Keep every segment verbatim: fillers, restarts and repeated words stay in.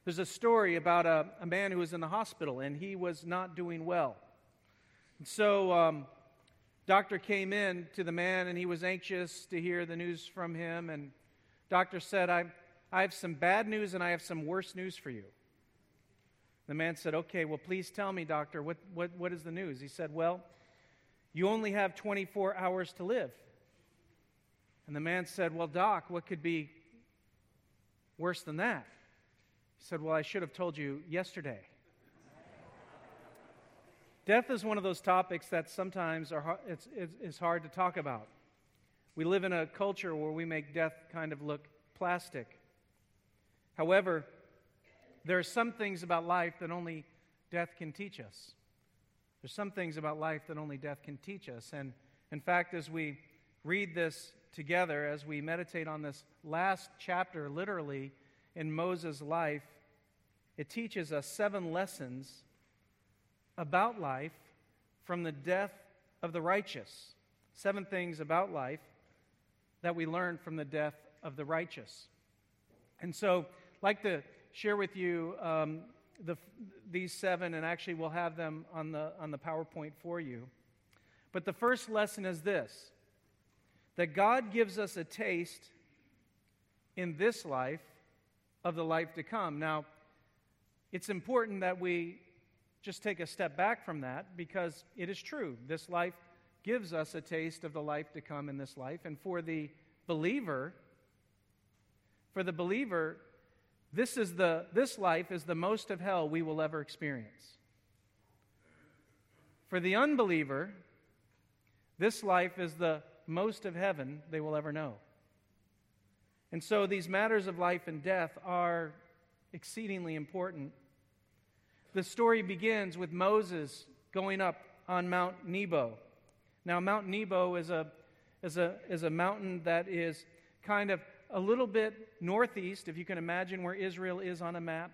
There's a story about a, a man who was in the hospital, and he was not doing well. And so, um, doctor came in to the man, and he was anxious to hear the news from him. And doctor said, I, I have some bad news, and I have some worse news for you. The man said, okay, well, please tell me, doctor, what, what, what is the news? He said, well, you only have twenty-four hours to live. And the man said, well, doc, what could be worse than that? He said, well, I should have told you yesterday. Death is one of those topics that sometimes are it's, it's, it's hard to talk about. We live in a culture where we make death kind of look plastic. However, there are some things about life that only death can teach us. There's some things about life that only death can teach us. And in fact, as we read this together, as we meditate on this last chapter, literally, in Moses' life, it teaches us seven lessons about life from the death of the righteous. Seven things about life that we learn from the death of the righteous. And so I'd like to share with you um, the, these seven, and actually we'll have them on the, on the PowerPoint for you. But the first lesson is this, that God gives us a taste in this life of the life to come. Now, it's important that we just take a step back from that, because it is true. This life gives us a taste of the life to come in this life. And for the believer, for the believer, this is the this life is the most of hell we will ever experience. For the unbeliever, this life is the most of heaven they will ever know. And so these matters of life and death are exceedingly important. The story begins with Moses going up on Mount Nebo. Now, Mount Nebo is a is a is a mountain that is kind of a little bit northeast, if you can imagine where Israel is on a map.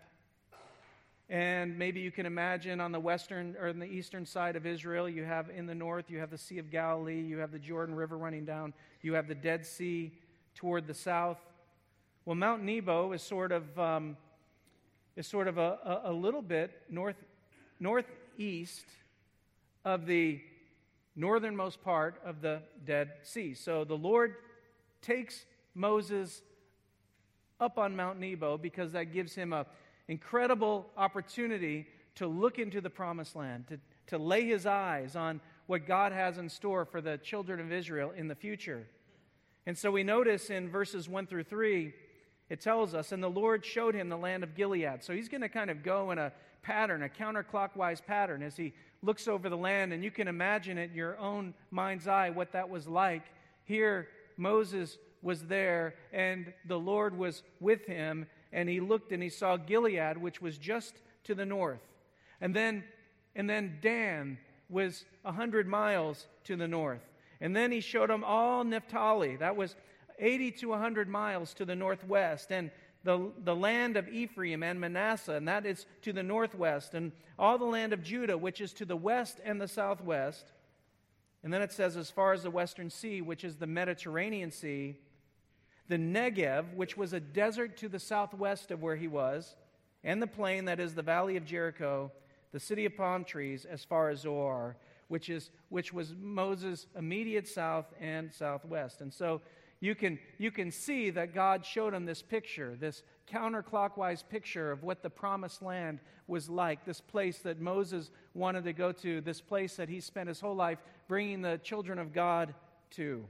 And maybe you can imagine on the western or on the eastern side of Israel, you have in the north, you have the Sea of Galilee, you have the Jordan River running down, you have the Dead Sea toward the south. Well, Mount Nebo is sort of um, is sort of a, a, a little bit north northeast of the northernmost part of the Dead Sea. So the Lord takes Moses up on Mount Nebo because that gives him an incredible opportunity to look into the promised land, to, to lay his eyes on what God has in store for the children of Israel in the future. And so we notice in verses one through three, it tells us, and the Lord showed him the land of Gilead. So he's going to kind of go in a pattern, a counterclockwise pattern, as he looks over the land, and you can imagine it in your own mind's eye what that was like. Here, Moses was there, and the Lord was with him, and he looked and he saw Gilead, which was just to the north. And then, and then Dan was a hundred miles to the north. And then he showed him all Naphtali. That was eighty to a hundred miles to the northwest, and the, the land of Ephraim and Manasseh, and that is to the northwest, and all the land of Judah, which is to the west and the southwest. And then it says, as far as the western sea, which is the Mediterranean Sea, the Negev, which was a desert to the southwest of where he was, and the plain that is the valley of Jericho, the city of palm trees, as far as Zoar, which is which was Moses' immediate south and southwest. And so you can you can see that God showed him this picture, this counterclockwise picture of what the promised land was like, this place that Moses wanted to go to, this place that he spent his whole life bringing the children of God to.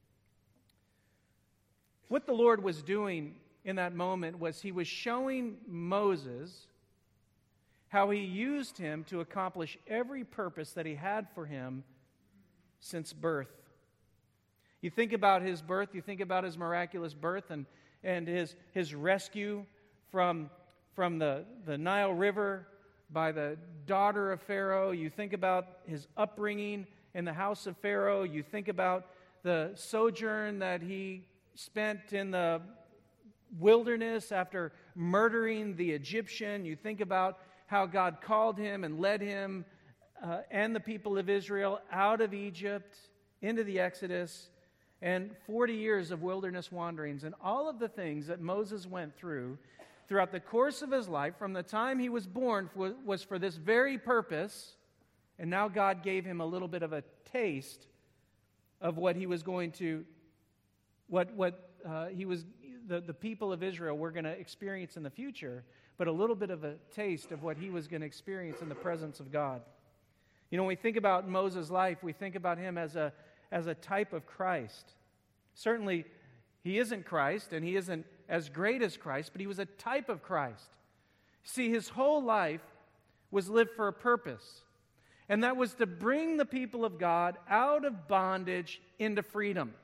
What the Lord was doing in that moment was he was showing Moses how he used him to accomplish every purpose that he had for him since birth. You think about his birth, you think about his miraculous birth and, and his, his rescue from, from the, the Nile River by the daughter of Pharaoh. You think about his upbringing in the house of Pharaoh. You think about the sojourn that he spent in the wilderness after murdering the Egyptian. You think about how God called him and led him uh, and the people of Israel out of Egypt into the Exodus, and forty years of wilderness wanderings, and all of the things that Moses went through throughout the course of his life, from the time he was born, was for this very purpose. And now God gave him a little bit of a taste of what he was going to, what what uh, he was, the, the people of Israel were going to experience in the future, but a little bit of a taste of what he was going to experience in the presence of God. You know, when we think about Moses' life, we think about him as a as a type of Christ. Certainly, he isn't Christ, and he isn't as great as Christ, but he was a type of Christ. See, his whole life was lived for a purpose, and that was to bring the people of God out of bondage into freedom.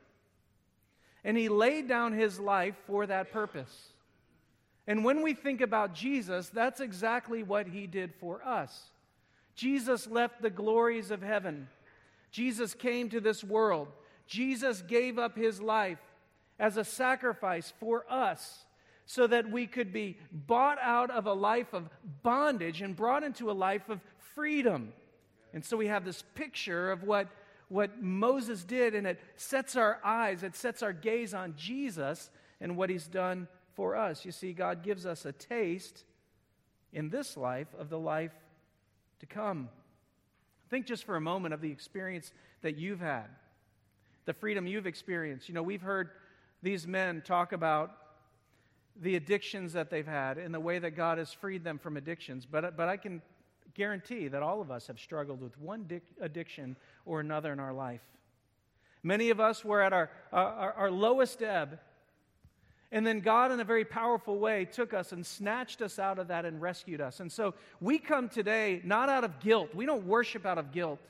And he laid down his life for that purpose. And when we think about Jesus, that's exactly what he did for us. Jesus left the glories of heaven. Jesus came to this world. Jesus gave up his life as a sacrifice for us so that we could be bought out of a life of bondage and brought into a life of freedom. And so we have this picture of what, what Moses did, and it sets our eyes, it sets our gaze on Jesus and what he's done for us. You see, God gives us a taste in this life of the life to come. Think just for a moment of the experience that you've had, the freedom you've experienced. You know, we've heard these men talk about the addictions that they've had and the way that God has freed them from addictions. But, but I can guarantee that all of us have struggled with one dic- addiction or another in our life. Many of us were at our, our, our lowest ebb, and then God, in a very powerful way, took us and snatched us out of that and rescued us. And so we come today not out of guilt. We don't worship out of guilt.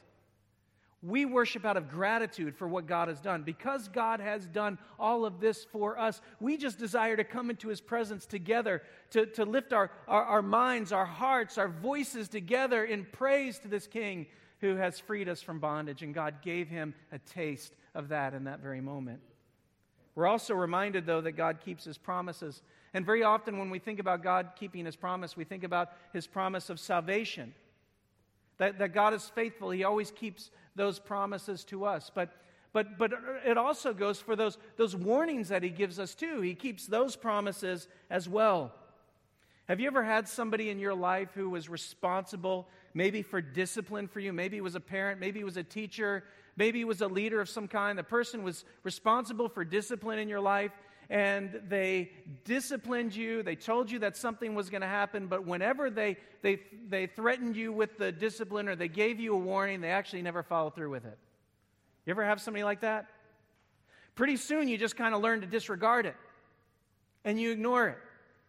We worship out of gratitude for what God has done. Because God has done all of this for us, we just desire to come into his presence together, to, to lift our, our, our minds, our hearts, our voices together in praise to this King who has freed us from bondage. And God gave him a taste of that in that very moment. We're also reminded, though, that God keeps his promises. And very often when we think about God keeping his promise, we think about his promise of salvation. That, that God is faithful. He always keeps those promises to us. But, but, but it also goes for those, those warnings that he gives us, too. He keeps those promises as well. Have you ever had somebody in your life who was responsible maybe for discipline for you? Maybe it was a parent, maybe it was a teacher, maybe it was a leader of some kind. The person was responsible for discipline in your life, and they disciplined you. They told you that something was going to happen, but whenever they, they, they threatened you with the discipline or they gave you a warning, they actually never followed through with it. You ever have somebody like that? Pretty soon you just kind of learn to disregard it, and you ignore it.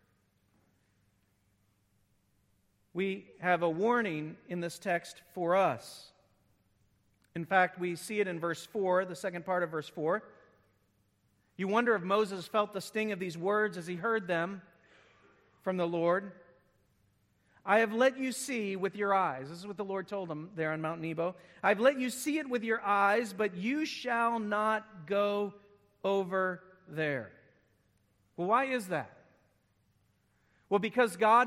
We have a warning in this text for us. In fact, we see it in verse four, the second part of verse four. You wonder if Moses felt the sting of these words as he heard them from the Lord. I have let you see with your eyes. This is what the Lord told him there on Mount Nebo. I've let you see it with your eyes, but you shall not go over there. Well, why is that? Well, because God,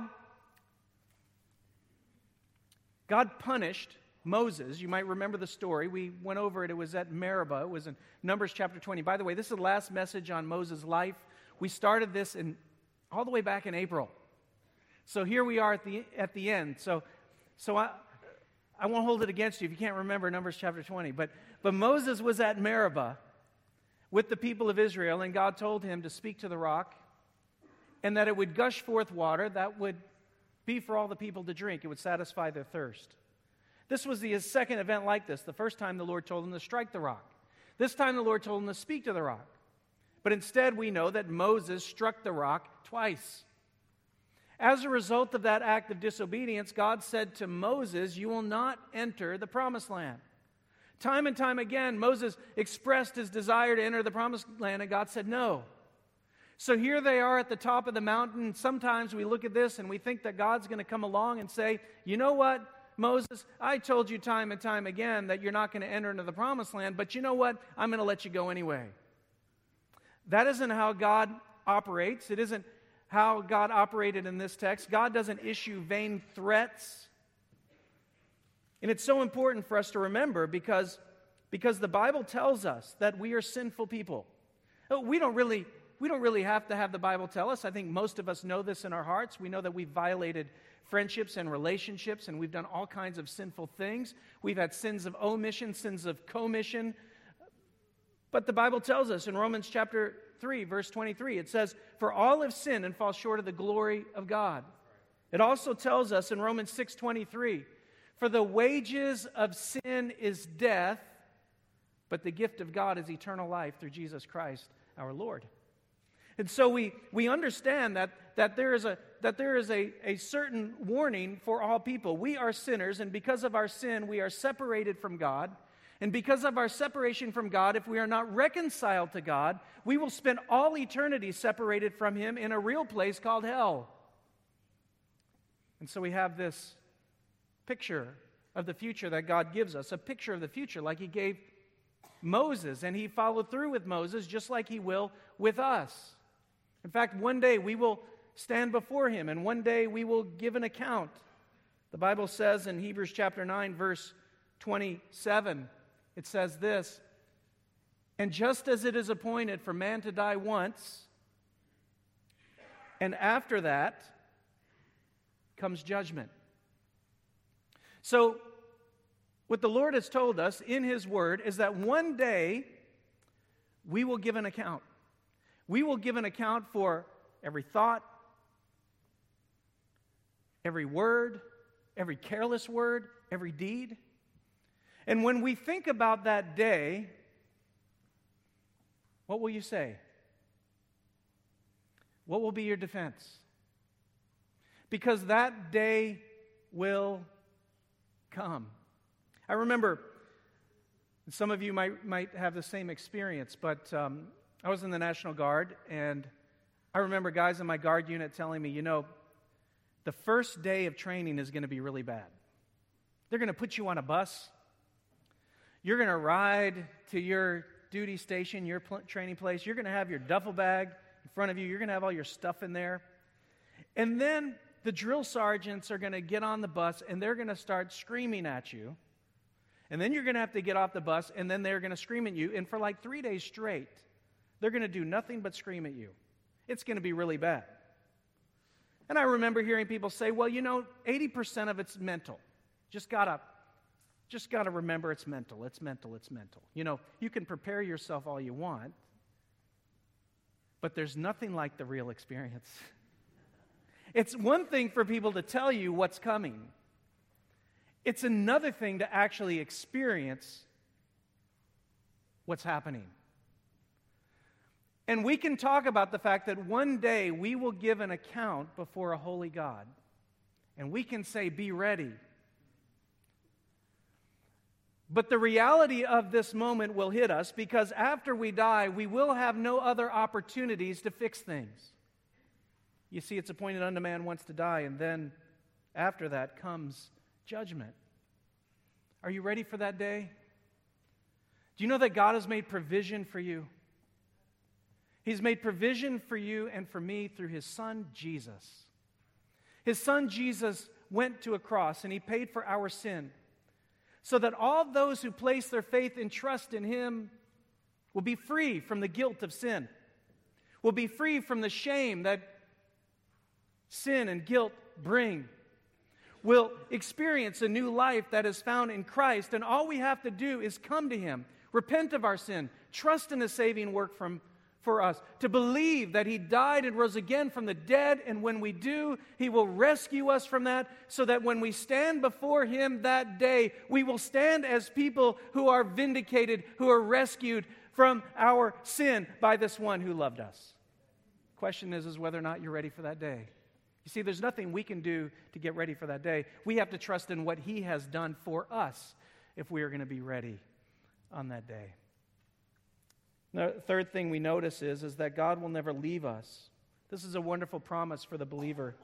God punished Moses. You might remember the story. We went over it. It was at Meribah. It was in Numbers chapter twenty. By the way, this is the last message on Moses' life. We started this in all the way back in April. So here we are at the at the end. So so I I won't hold it against you if you can't remember Numbers chapter twenty. But but Moses was at Meribah with the people of Israel, and God told him to speak to the rock, and that it would gush forth water that would be for all the people to drink. It would satisfy their thirst. This was the second event like this. The first time the Lord told him to strike the rock. This time the Lord told him to speak to the rock. But instead we know that Moses struck the rock twice. As a result of that act of disobedience, God said to Moses, you will not enter the promised land. Time and time again, Moses expressed his desire to enter the promised land, and God said no. So here they are at the top of the mountain. Sometimes we look at this and we think that God's going to come along and say, you know what, Moses, I told you time and time again that you're not going to enter into the promised land, but you know what? I'm going to let you go anyway. That isn't how God operates. It isn't how God operated in this text. God doesn't issue vain threats. And it's so important for us to remember because, because the Bible tells us that we are sinful people. We don't really, We don't really have to have the Bible tell us. I think most of us know this in our hearts. We know that we've violated friendships and relationships, and we've done all kinds of sinful things. We've had sins of omission, sins of commission. But the Bible tells us in Romans chapter three, verse twenty-three, it says, "For all have sinned and fall short of the glory of God." It also tells us in Romans six twenty-three, "For the wages of sin is death, but the gift of God is eternal life through Jesus Christ our Lord." And so we, we understand that, that there is, a, that there is a, a certain warning for all people. We are sinners, and because of our sin, we are separated from God. And because of our separation from God, if we are not reconciled to God, we will spend all eternity separated from Him in a real place called hell. And so we have this picture of the future that God gives us, a picture of the future like He gave Moses, and He followed through with Moses just like He will with us. In fact, one day we will stand before Him, and one day we will give an account. The Bible says in Hebrews chapter nine, verse twenty-seven, it says this, "And just as it is appointed for man to die once, and after that comes judgment." So, what the Lord has told us in His Word is that one day we will give an account. We will give an account for every thought, every word, every careless word, every deed. And when we think about that day, what will you say? What will be your defense? Because that day will come. I remember, some of you might, might have the same experience, but um, I was in the National Guard, and I remember guys in my Guard unit telling me, you know, the first day of training is going to be really bad. They're going to put you on a bus. You're going to ride to your duty station, your pl- training place. You're going to have your duffel bag in front of you. You're going to have all your stuff in there. And then the drill sergeants are going to get on the bus, and they're going to start screaming at you. And then you're going to have to get off the bus, and then they're going to scream at you. And for like three days straight, they're going to do nothing but scream at you. It's going to be really bad. And I remember hearing people say, well, you know, eighty percent of it's mental. Just got to just got to remember it's mental. It's mental. It's mental. You know, you can prepare yourself all you want, but there's nothing like the real experience. It's one thing for people to tell you what's coming. It's another thing to actually experience what's happening. And we can talk about the fact that one day we will give an account before a holy God. And we can say, be ready. But the reality of this moment will hit us because after we die, we will have no other opportunities to fix things. You see, it's appointed unto man once to die, and then after that comes judgment. Are you ready for that day? Do you know that God has made provision for you? He's made provision for you and for me through His Son, Jesus. His Son, Jesus, went to a cross and He paid for our sin so that all those who place their faith and trust in Him will be free from the guilt of sin, will be free from the shame that sin and guilt bring, will experience a new life that is found in Christ, and all we have to do is come to Him, repent of our sin, trust in His saving work from for us, to believe that He died and rose again from the dead, and when we do, He will rescue us from that, so that when we stand before Him that day, we will stand as people who are vindicated, who are rescued from our sin by this one who loved us. The question is, is whether or not you're ready for that day. You see, there's nothing we can do to get ready for that day. We have to trust in what He has done for us if we are going to be ready on that day. The third thing we notice is, is that God will never leave us. This is a wonderful promise for the believer.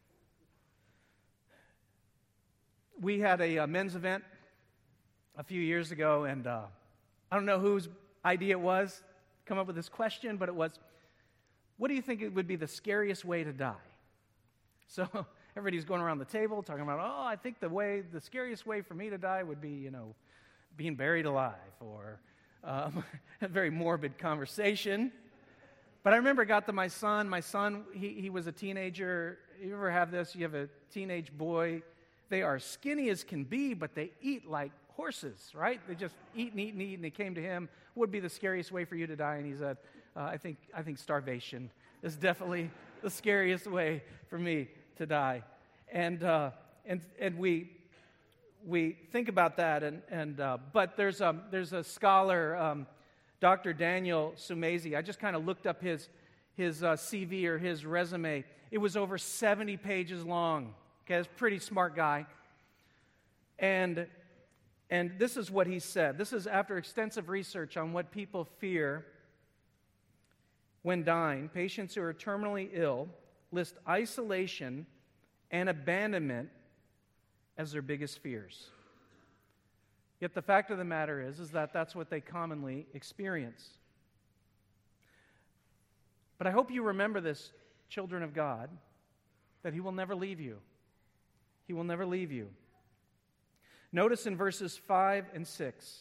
We had a, a men's event a few years ago, and uh, I don't know whose idea it was to come up with this question, but it was, what do you think it would be the scariest way to die? So everybody's going around the table talking about, oh, I think the way, the scariest way for me to die would be, you know, being buried alive, or um, a very morbid conversation. But I remember it got to my son. My son, he, he was a teenager. You ever have this? You have a teenage boy. They are skinny as can be, but they eat like horses, right? They just eat and eat and eat. And they came to him, what would be the scariest way for you to die? And he said, uh, I think I think starvation is definitely the scariest way for me to die. And uh, and and we we think about that. And and uh, but there's a there's a scholar. Um, Doctor Daniel Sumezi, I just kind of looked up his, his uh, C V or his resume. It was over seventy pages long. Okay, he's a pretty smart guy. And, and this is what he said. This is after extensive research on what people fear when dying. Patients who are terminally ill list isolation and abandonment as their biggest fears. Yet the fact of the matter is, is that that's what they commonly experience. But I hope you remember this, children of God, that He will never leave you. He will never leave you. Notice in verses five and six.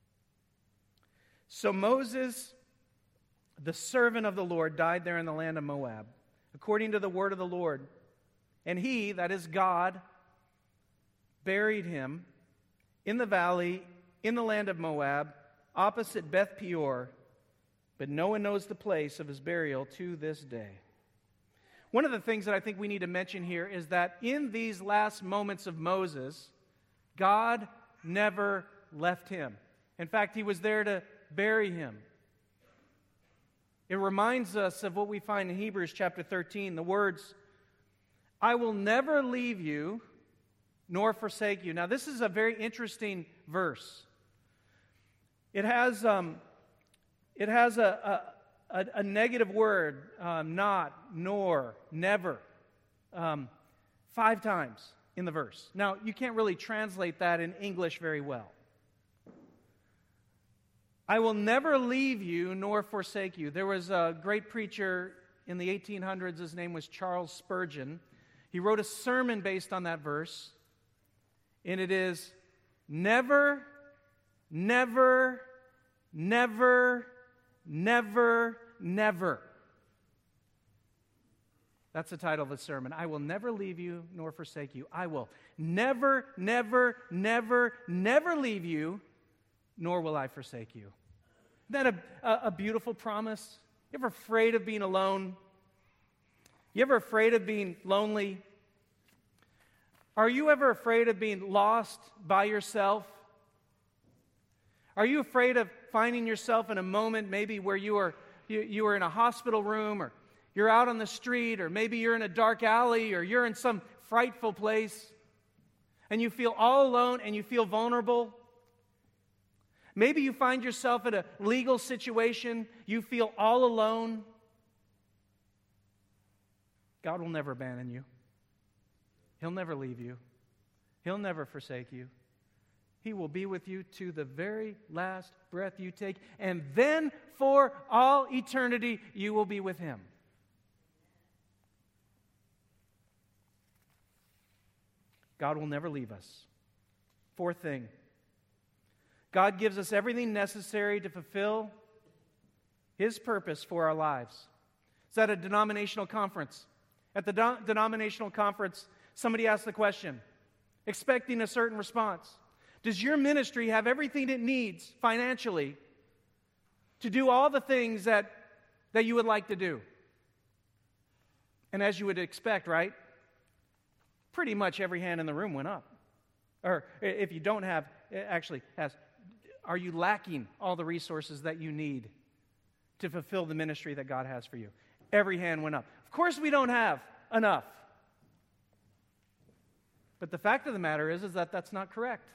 So Moses, the servant of the Lord, died there in the land of Moab, according to the word of the Lord. And He, that is God, buried him in the valley, in the land of Moab, opposite Beth Peor, but no one knows the place of his burial to this day. One of the things that I think we need to mention here is that in these last moments of Moses, God never left him. In fact, He was there to bury him. It reminds us of what we find in Hebrews chapter thirteen, the words, I will never leave you nor forsake you. Now, this is a very interesting verse. It has um, it has a, a, a negative word, um, not, nor, never, um, five times in the verse. Now, you can't really translate that in English very well. I will never leave you nor forsake you. There was a great preacher in the eighteen hundreds. His name was Charles Spurgeon. He wrote a sermon based on that verse. And it is, never, never, never, never, never. That's the title of the sermon. I will never leave you nor forsake you. I will never, never, never, never leave you, nor will I forsake you. Isn't that a, a, a beautiful promise? You ever afraid of being alone? You ever afraid of being lonely? Are you ever afraid of being lost by yourself? Are you afraid of finding yourself in a moment maybe where you are you, you are in a hospital room, or you're out on the street, or maybe you're in a dark alley, or you're in some frightful place, and you feel all alone and you feel vulnerable? Maybe you find yourself in a legal situation, you feel all alone. God will never abandon you. He'll never leave you. He'll never forsake you. He will be with you to the very last breath you take, and then for all eternity you will be with Him. God will never leave us. Fourth thing, God gives us everything necessary to fulfill His purpose for our lives. It's at a denominational conference. At the do- denominational conference, somebody asked the question, expecting a certain response. Does your ministry have everything it needs financially to do all the things that, that you would like to do? And as you would expect, right? Pretty much every hand in the room went up. Or if you don't have, actually, has, are you lacking all the resources that you need to fulfill the ministry that God has for you? Every hand went up. Of course we don't have enough. But the fact of the matter is, is that that's not correct.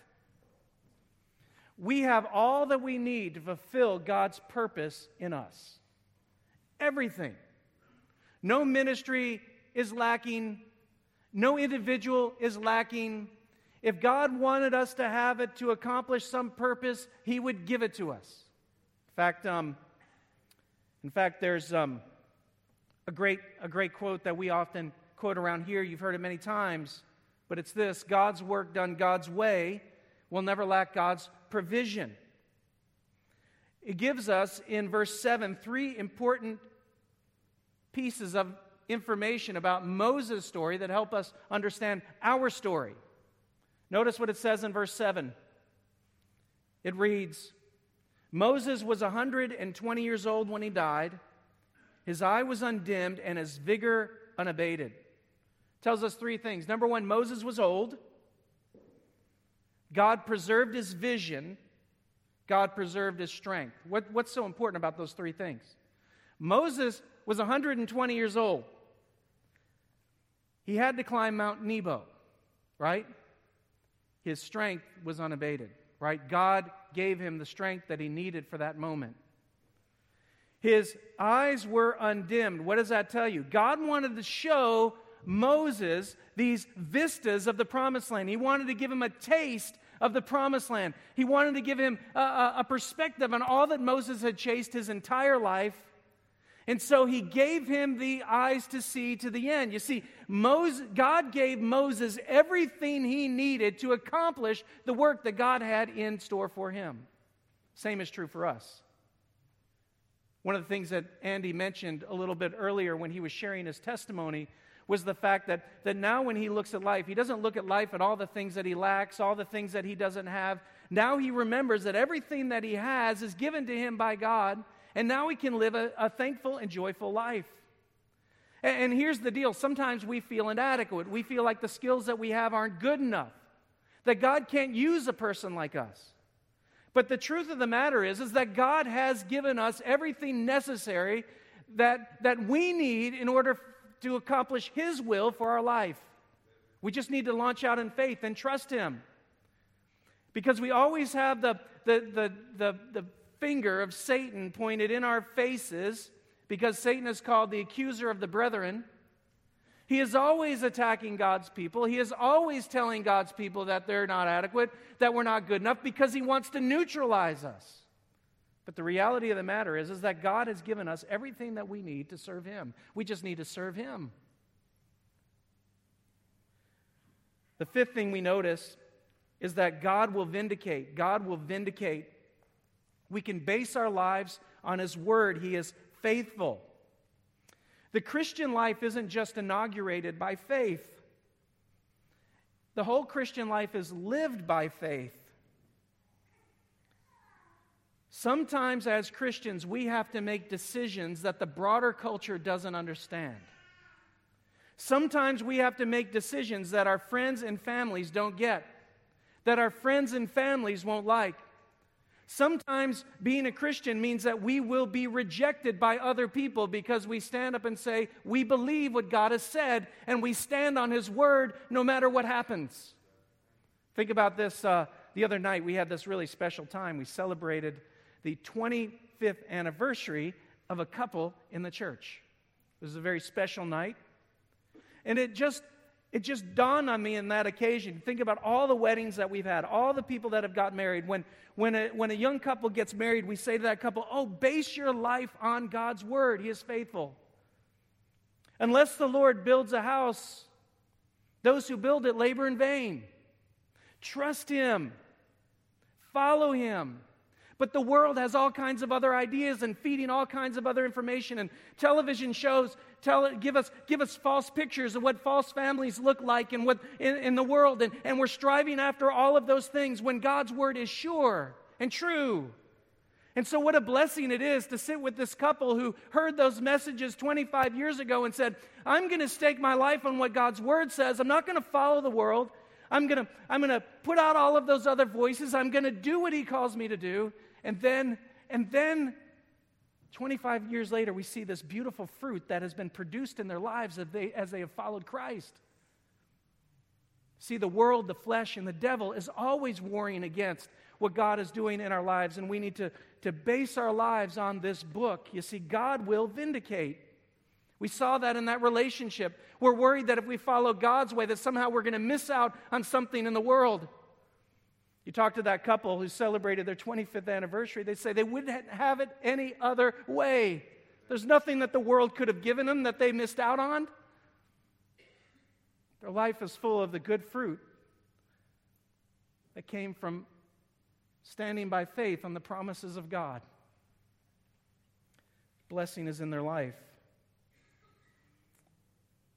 We have all that we need to fulfill God's purpose in us. Everything. No ministry is lacking. No individual is lacking. If God wanted us to have it to accomplish some purpose, He would give it to us. In fact, um, in fact, there's um, a great a great quote that we often quote around here. You've heard it many times, but it's this: God's work done God's way will never lack God's provision. It gives us in verse seven three important pieces of information about Moses' story that help us understand our story. Notice what it says in verse seven. It reads, Moses was one hundred twenty years old when he died. His eye was undimmed and his vigor unabated. Tells us three things. Number one, Moses was old. God preserved his vision. God preserved his strength. What, what's so important about those three things? Moses was one hundred twenty years old. He had to climb Mount Nebo, right? His strength was unabated, right? God gave him the strength that he needed for that moment. His eyes were undimmed. What does that tell you? God wanted to show Moses these vistas of the promised land. He wanted to give him a taste of the promised land. He wanted to give him a, a, a perspective on all that Moses had chased his entire life. And so he gave him the eyes to see to the end. You see, Moses, God gave Moses everything he needed to accomplish the work that God had in store for him. Same is true for us. One of the things that Andy mentioned a little bit earlier when he was sharing his testimony was the fact that, that now when he looks at life, he doesn't look at life at all the things that he lacks, all the things that he doesn't have. Now he remembers that everything that he has is given to him by God, and now he can live a, a thankful and joyful life. And, and here's the deal. Sometimes we feel inadequate. We feel like the skills that we have aren't good enough, that God can't use a person like us. But the truth of the matter is, is that God has given us everything necessary that, that we need in order to accomplish His will for our life. We just need to launch out in faith and trust Him. Because we always have the, the, the, the, the finger of Satan pointed in our faces, because Satan is called the accuser of the brethren. He is always attacking God's people. He is always telling God's people that they're not adequate, that we're not good enough, because he wants to neutralize us. But the reality of the matter is, is that God has given us everything that we need to serve Him. We just need to serve Him. The fifth thing we notice is that God will vindicate. God will vindicate. We can base our lives on His Word. He is faithful. The Christian life isn't just inaugurated by faith. The whole Christian life is lived by faith. Sometimes as Christians, we have to make decisions that the broader culture doesn't understand. Sometimes we have to make decisions that our friends and families don't get, that our friends and families won't like. Sometimes being a Christian means that we will be rejected by other people because we stand up and say, we believe what God has said, and we stand on His Word no matter what happens. Think about this. Uh, the other night, we had this really special time. We celebrated the twenty-fifth anniversary of a couple in the church. It was a very special night. And it just It just dawned on me in that occasion. Think about all the weddings that we've had, all the people that have got married. When, when, a, when a young couple gets married, we say to that couple, oh, base your life on God's Word. He is faithful. Unless the Lord builds a house, those who build it labor in vain. Trust Him. Follow Him. But the world has all kinds of other ideas and feeding all kinds of other information. And television shows tell it, give us give us false pictures of what false families look like and what in, in the world. And, and we're striving after all of those things when God's Word is sure and true. And so what a blessing it is to sit with this couple who heard those messages twenty-five years ago and said, I'm going to stake my life on what God's Word says. I'm not going to follow the world. I'm going to I'm going to put out all of those other voices. I'm going to do what He calls me to do. And then, and then, twenty-five years later, we see this beautiful fruit that has been produced in their lives as they, as they have followed Christ. See, the world, the flesh, and the devil is always warring against what God is doing in our lives, and we need to, to base our lives on this book. You see, God will vindicate. We saw that in that relationship. We're worried that if we follow God's way, that somehow we're going to miss out on something in the world. You talk to that couple who celebrated their twenty-fifth anniversary, they say they wouldn't have it any other way. There's nothing that the world could have given them that they missed out on. Their life is full of the good fruit that came from standing by faith on the promises of God. Blessing is in their life.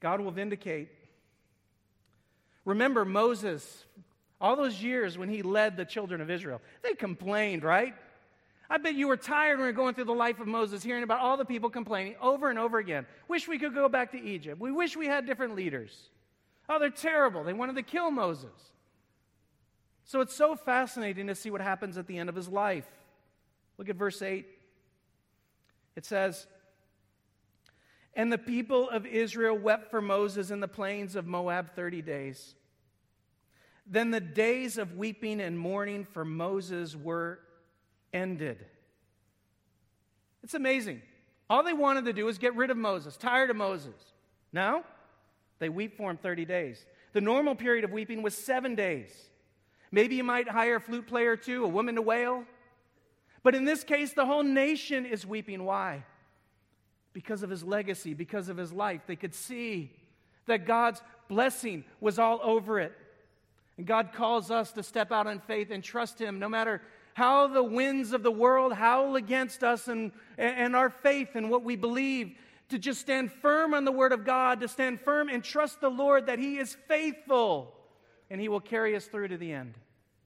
God will vindicate. Remember Moses, all those years when he led the children of Israel. They complained, right? I bet you were tired when we were going through the life of Moses, hearing about all the people complaining over and over again. Wish we could go back to Egypt. We wish we had different leaders. Oh, they're terrible. They wanted to kill Moses. So it's so fascinating to see what happens at the end of his life. Look at verse eight. It says, "And the people of Israel wept for Moses in the plains of Moab thirty days. Then the days of weeping and mourning for Moses were ended." It's amazing. All they wanted to do was get rid of Moses, tired of Moses. Now, they weep for him thirty days. The normal period of weeping was seven days. Maybe you might hire a flute player or two, a woman to wail. But in this case, the whole nation is weeping. Why? Because of his legacy, because of his life. They could see that God's blessing was all over it. And God calls us to step out in faith and trust him no matter how the winds of the world howl against us and, and our faith and what we believe, to just stand firm on the word of God, to stand firm and trust the Lord that he is faithful and he will carry us through to the end.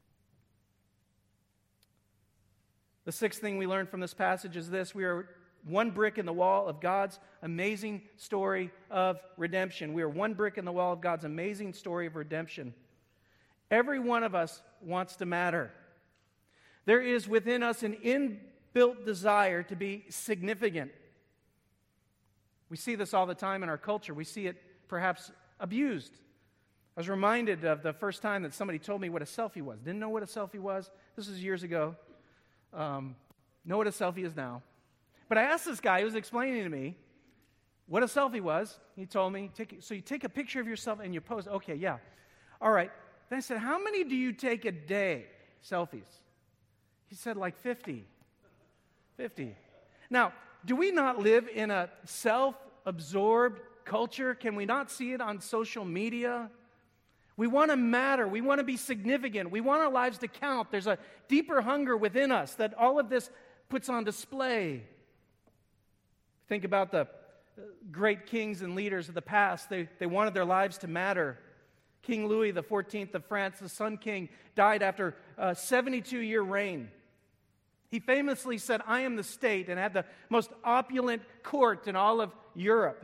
The sixth thing we learn from this passage is this: we are one brick in the wall of God's amazing story of redemption. We are one brick in the wall of God's amazing story of redemption. Every one of us wants to matter. There is within us an inbuilt desire to be significant. We see this all the time in our culture. We see it perhaps abused. I was reminded of the first time that somebody told me what a selfie was. Didn't know what a selfie was. This was years ago. Um, know what a selfie is now. But I asked this guy who was explaining to me what a selfie was. He told me, take, so you take a picture of yourself and you pose. Okay, yeah. All right. Then I said, how many do you take a day, selfies? He said, like fifty. fifty. Now, do we not live in a self-absorbed culture? Can we not see it on social media? We want to matter. We want to be significant. We want our lives to count. There's a deeper hunger within us that all of this puts on display. Think about the great kings and leaders of the past. They, they wanted their lives to matter. King Louis the fourteenth of France, the Sun King, died after a seventy-two-year reign. He famously said, "I am the state," and had the most opulent court in all of Europe.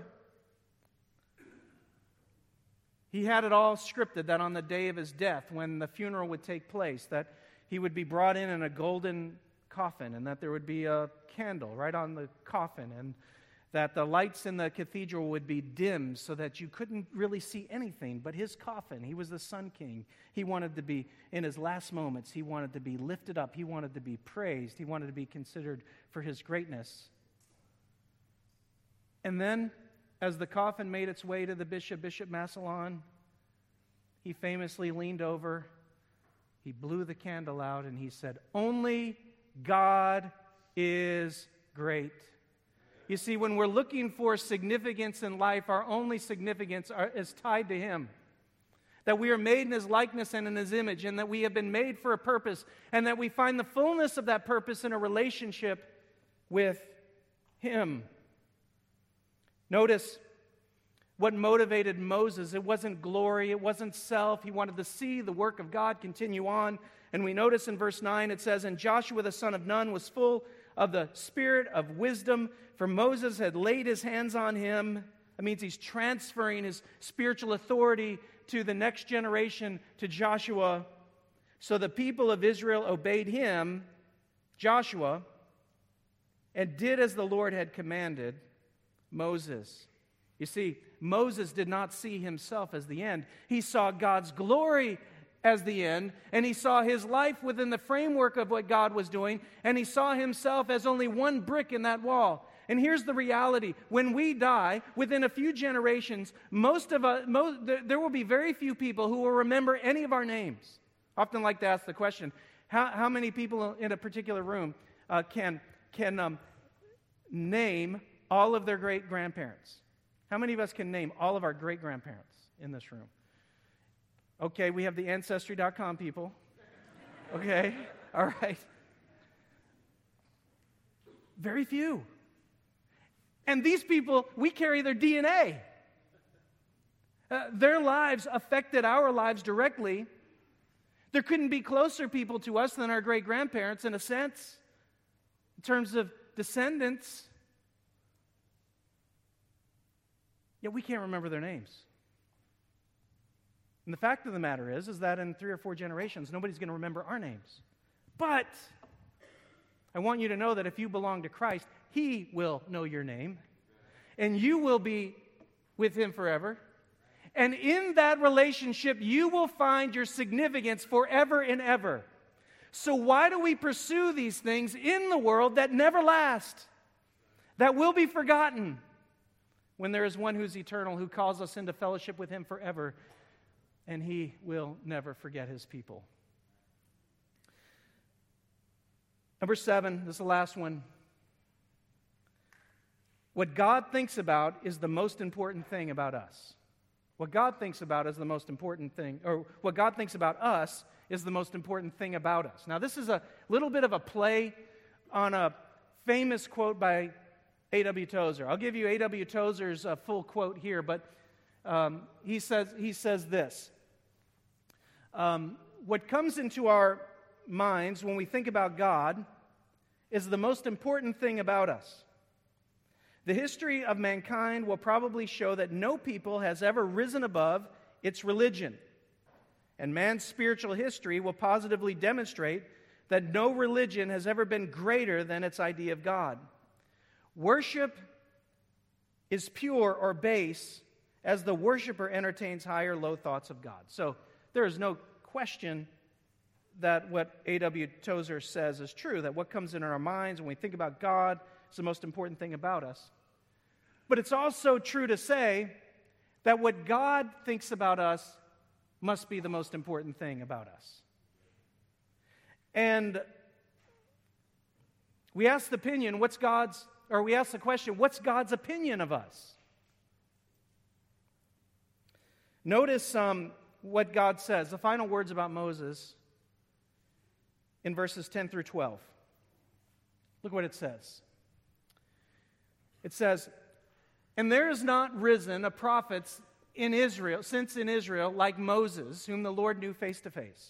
He had it all scripted that on the day of his death, when the funeral would take place, that he would be brought in in a golden coffin, and that there would be a candle right on the coffin, and that the lights in the cathedral would be dim so that you couldn't really see anything but his coffin. He was the Sun King. He wanted to be, in his last moments, he wanted to be lifted up. He wanted to be praised. He wanted to be considered for his greatness. And then, as the coffin made its way to the bishop, Bishop Massillon, he famously leaned over, he blew the candle out, and he said, "Only God is great." You see, when we're looking for significance in life, our only significance are, is tied to him. That we are made in his likeness and in his image, and that we have been made for a purpose, and that we find the fullness of that purpose in a relationship with him. Notice what motivated Moses. It wasn't glory, it wasn't self. He wanted to see the work of God continue on. And we notice in verse nine, it says, "And Joshua the son of Nun was full of the spirit of wisdom, for Moses had laid his hands on him." That means he's transferring his spiritual authority to the next generation, to Joshua. So the people of Israel obeyed him, Joshua, and did as the Lord had commanded Moses. You see, Moses did not see himself as the end. He saw God's glory as the end, and he saw his life within the framework of what God was doing, and he saw himself as only one brick in that wall. And here's the reality. When we die, within a few generations, most of us, most, there will be very few people who will remember any of our names. I often like to ask the question, how, how many people in a particular room uh, can, can um, name all of their great-grandparents? How many of us can name all of our great-grandparents in this room? Okay, we have the Ancestry dot com people. Okay, all right. Very few. And these people, we carry their D N A. Uh, their lives affected our lives directly. There couldn't be closer people to us than our great-grandparents, in a sense, in terms of descendants. Yet we can't remember their names. And the fact of the matter is, is that in three or four generations, nobody's going to remember our names. But I want you to know that if you belong to Christ, He will know your name, and you will be with Him forever. And in that relationship, you will find your significance forever and ever. So why do we pursue these things in the world that never last, that will be forgotten, when there is one who's eternal, who calls us into fellowship with Him forever, and He will never forget His people? Number seven, this is the last one. What God thinks about is the most important thing about us. What God thinks about is the most important thing, or what God thinks about us is the most important thing about us. Now, this is a little bit of a play on a famous quote by A W Tozer. I'll give you A W Tozer's uh, full quote here, but um, he says he says this. Um, what comes into our minds when we think about God is the most important thing about us. The history of mankind will probably show that no people has ever risen above its religion. And man's spiritual history will positively demonstrate that no religion has ever been greater than its idea of God. Worship is pure or base as the worshiper entertains high or low thoughts of God. So there is no question that what A W Tozer says is true, that what comes in our minds when we think about God is the most important thing about us. But it's also true to say that what God thinks about us must be the most important thing about us. And we ask the opinion, what's God's, or we ask the question, what's God's opinion of us? Notice um, what God says, the final words about Moses in verses ten through twelve. Look what it says. It says, "And there is not risen a prophet in Israel, since in Israel, like Moses, whom the Lord knew face to face."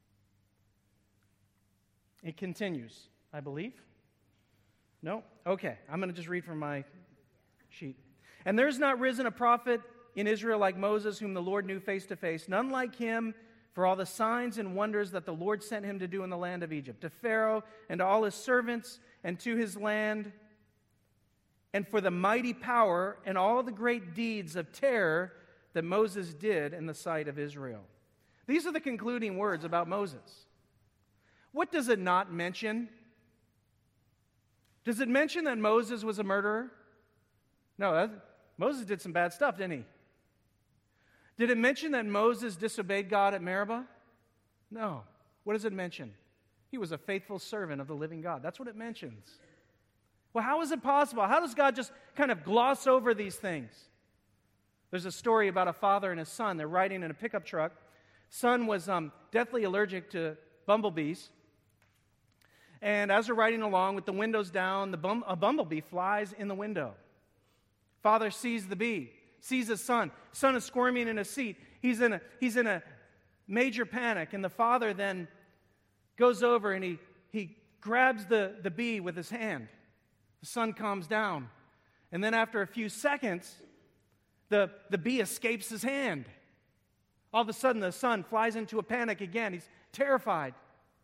It continues, I believe. No? Okay, I'm going to just read from my sheet. "And there is not risen a prophet in Israel like Moses, whom the Lord knew face to face, none like him for all the signs and wonders that the Lord sent him to do in the land of Egypt, to Pharaoh and to all his servants and to his land, and for the mighty power and all the great deeds of terror that Moses did in the sight of Israel." These are the concluding words about Moses. What does it not mention? Does it mention that Moses was a murderer? No, that, Moses did some bad stuff, didn't he? Did it mention that Moses disobeyed God at Meribah? No. What does it mention? He was a faithful servant of the living God. That's what it mentions. Well, how is it possible? How does God just kind of gloss over these things? There's a story about a father and his son. They're riding in a pickup truck. Son was um, deathly allergic to bumblebees. And as they're riding along with the windows down, the bum- a bumblebee flies in the window. Father sees the bee, sees his son. Son is squirming in his seat. He's in a, he's in a major panic. And the father then goes over and he, he grabs the, the bee with his hand. The son calms down. And then after a few seconds, the, the bee escapes his hand. All of a sudden, the son flies into a panic again. He's terrified.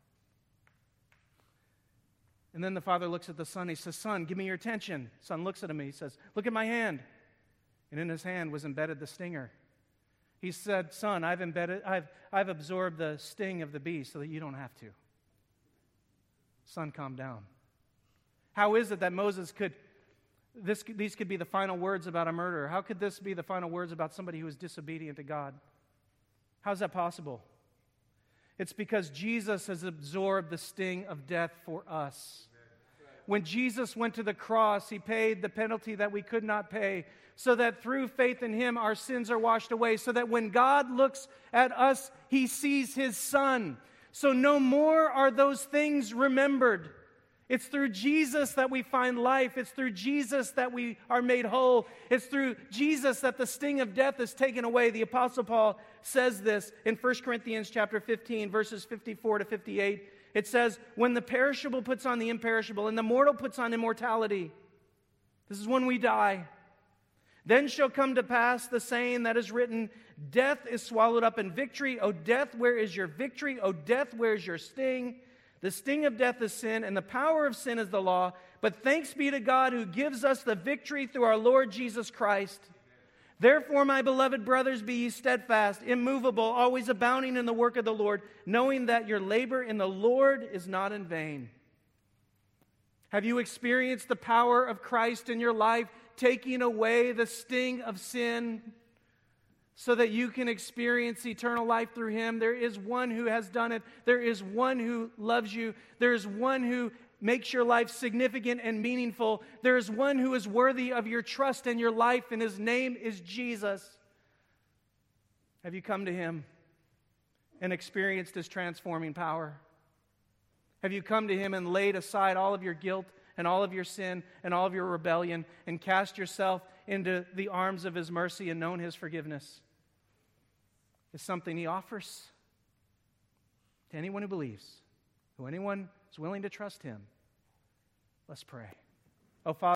And then the father looks at the son. He says, "Son, give me your attention." Son looks at him and he says, "Look at my hand." And in his hand was embedded the stinger. He said, "Son, I've embedded, I've, I've absorbed the sting of the bee so that you don't have to." Son, calm down. How is it that Moses could, this, these could be the final words about a murderer? How could this be the final words about somebody who is disobedient to God? How is that possible? It's because Jesus has absorbed the sting of death for us. When Jesus went to the cross, He paid the penalty that we could not pay, so that through faith in Him our sins are washed away, so that when God looks at us, He sees His Son. So no more are those things remembered. It's through Jesus that we find life. It's through Jesus that we are made whole. It's through Jesus that the sting of death is taken away. The Apostle Paul says this in First Corinthians chapter fifteen, verses fifty-four to fifty-eight. It says, when the perishable puts on the imperishable and the mortal puts on immortality, this is when we die, then shall come to pass the saying that is written, death is swallowed up in victory. O death, where is your victory? O death, where is your sting? The sting of death is sin, and the power of sin is the law. But thanks be to God who gives us the victory through our Lord Jesus Christ. Therefore, my beloved brothers, be ye steadfast, immovable, always abounding in the work of the Lord, knowing that your labor in the Lord is not in vain. Have you experienced the power of Christ in your life, taking away the sting of sin, so that you can experience eternal life through Him? There is one who has done it. There is one who loves you. There is one who makes your life significant and meaningful. There is one who is worthy of your trust and your life, and His name is Jesus. Have you come to Him and experienced His transforming power? Have you come to Him and laid aside all of your guilt and all of your sin and all of your rebellion and cast yourself into the arms of His mercy and known His forgiveness? Is something He offers to anyone who believes, to anyone who's willing to trust Him. Let's pray. Oh, Father.